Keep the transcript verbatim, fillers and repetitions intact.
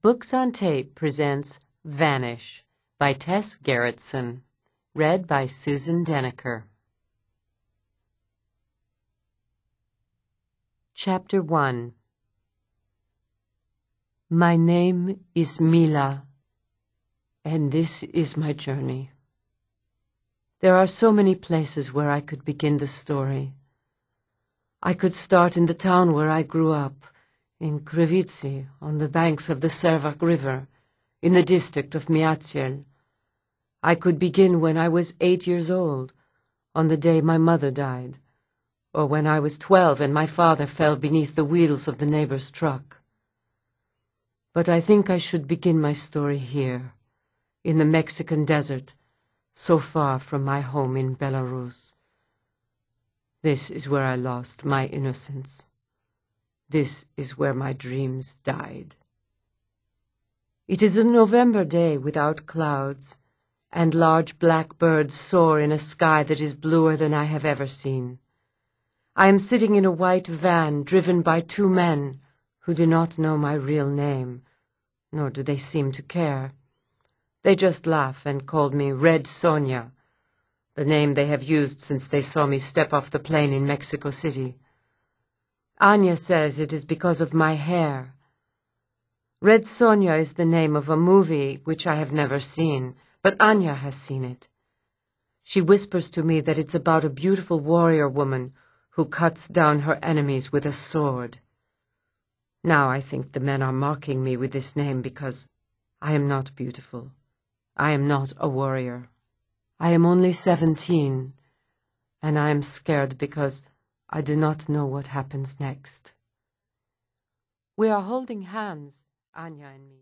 Books on Tape presents Vanish by Tess Gerritsen, read by Susan Deniker. Chapter one. My name is Mila, and this is my journey. There are so many places where I could begin the story. I could start in the town where I grew up, in Krivitsi, on the banks of the Servak River, in the district of Miatsiel. I could begin when I was eight years old, on the day my mother died, or when I was twelve and my father fell beneath the wheels of the neighbor's truck. But I think I should begin my story here, in the Mexican desert, so far from my home in Belarus. This is where I lost my innocence. This is where my dreams died. It is a November day without clouds, and large black birds soar in a sky that is bluer than I have ever seen. I am sitting in a white van driven by two men who do not know my real name, nor do they seem to care. They just laugh and called me Red Sonja, the name they have used since they saw me step off the plane in Mexico City. Anya says it is because of my hair. Red Sonja is the name of a movie which I have never seen, but Anya has seen it. She whispers to me that it's about a beautiful warrior woman who cuts down her enemies with a sword. Now I think the men are mocking me with this name because I am not beautiful. I am not a warrior. I am only seventeen, and I am scared because I do not know what happens next. We are holding hands, Anya and me.